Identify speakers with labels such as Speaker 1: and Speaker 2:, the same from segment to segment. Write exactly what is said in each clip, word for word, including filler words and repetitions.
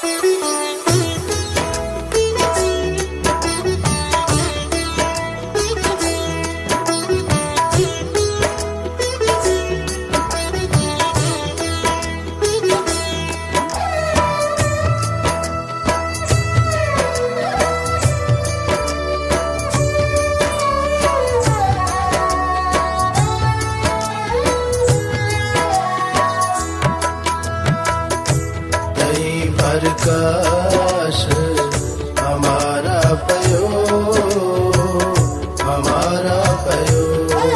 Speaker 1: प्रकाश हमारा पयो हमारा पयो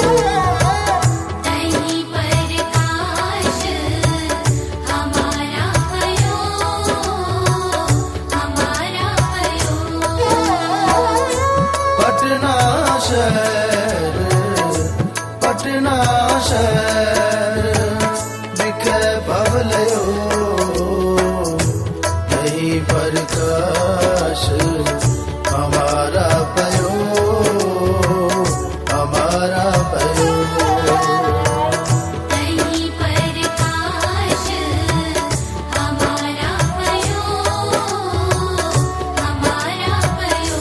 Speaker 2: नहीं प्रकाश हमारा पयो हमारा पयो
Speaker 1: पटना शहर पटना शहर बिखे भवलयो प्रकाश हमारा पयो हमारा पयो
Speaker 2: नहीं प्रकाश हमारा पयो हमारा पयो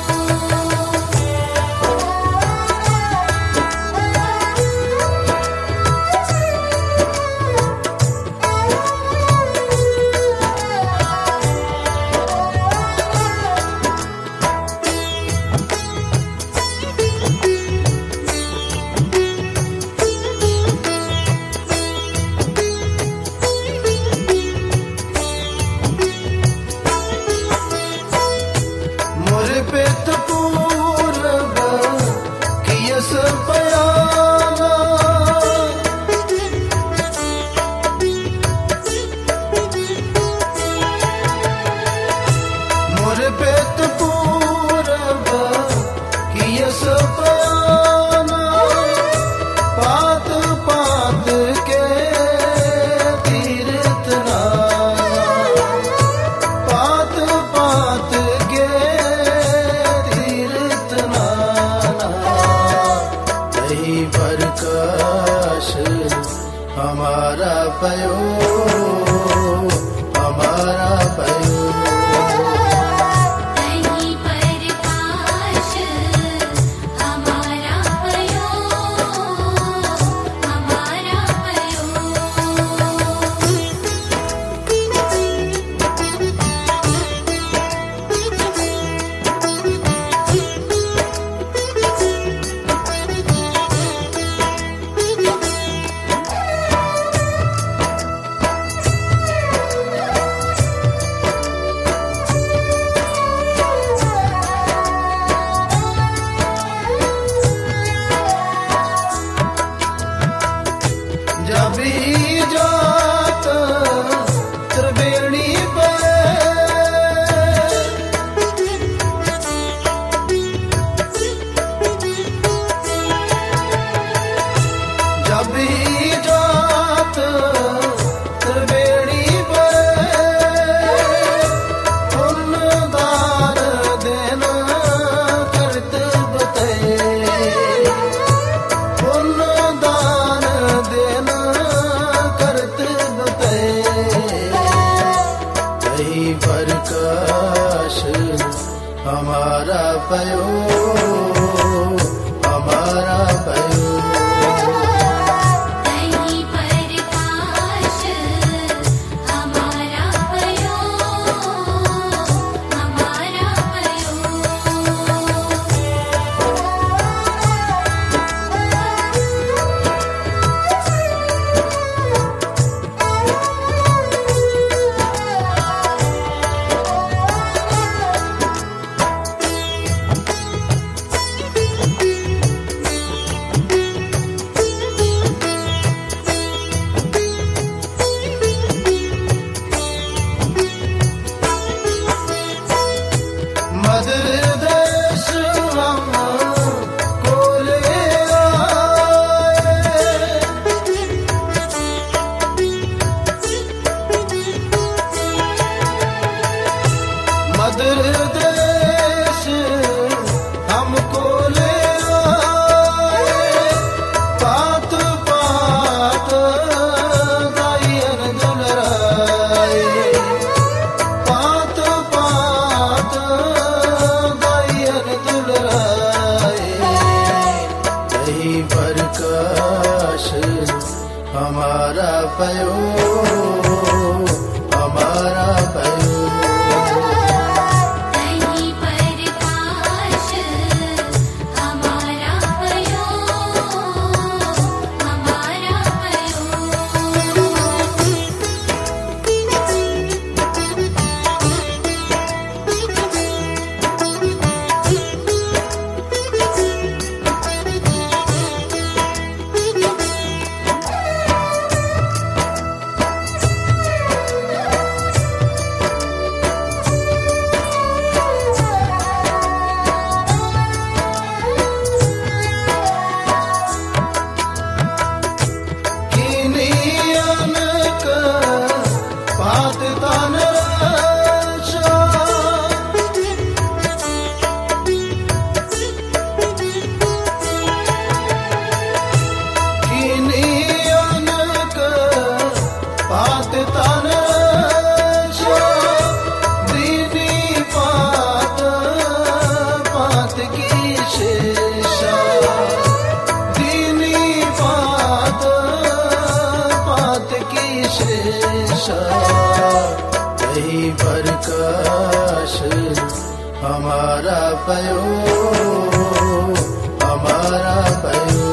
Speaker 1: पात पात के तीर्थ नाना पात पात के तीर्थ नाना नहीं प्रकाश हमारा पयो हमारा पयो
Speaker 2: नहीं प्रकाश हमारा पयो हमारा पयो
Speaker 1: जबी जात त्रिवेणी पे जबी जात त्रिवेणी पे पुण्यदान देना करत बते पुण्यदान देना प्रकाश हमारा पयो हमारा पयो
Speaker 2: नहीं प्रकाश हमारा पयो हमारा पयो
Speaker 1: तन दीनी पात पात की शेषा दीनी पात पात की शेषा यही प्रकाश हमारा पयो हमारा पयो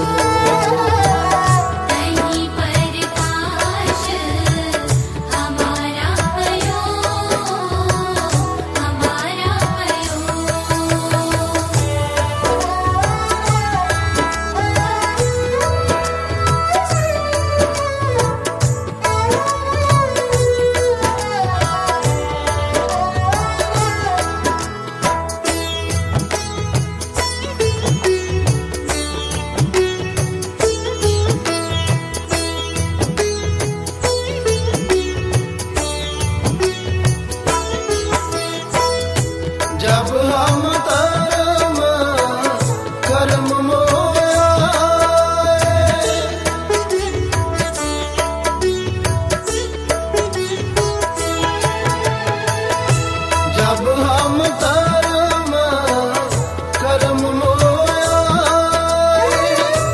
Speaker 2: कहीं प्रकाश हमारा भयो हमारा भयो
Speaker 1: जब हम कर्म कर्म मोयाए जब हम कर्म कर्म मोयाए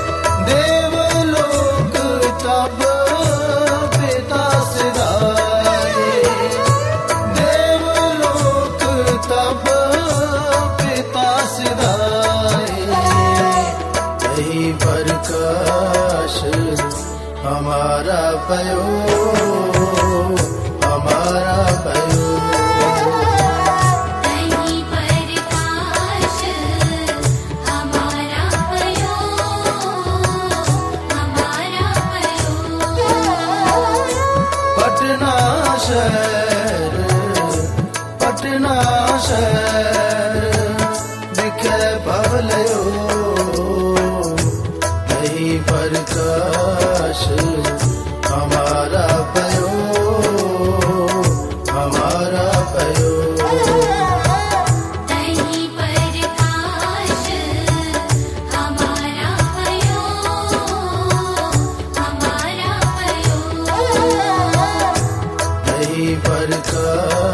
Speaker 1: देवलोक तब पिता सिधाए देवलोक तब पिता सिधाए यही प्रकाश हमारा पयो हमारा पयो
Speaker 2: कहीं प्रकाश हमारा भयो हमारा भयो
Speaker 1: पटना शहर पटना शहर दिखे भवलयो यही प्रकाश हमारा पयो हमारा पयो
Speaker 2: कहीं प्रकाश हमारा भयो हमारा भयो
Speaker 1: यही प्रकाश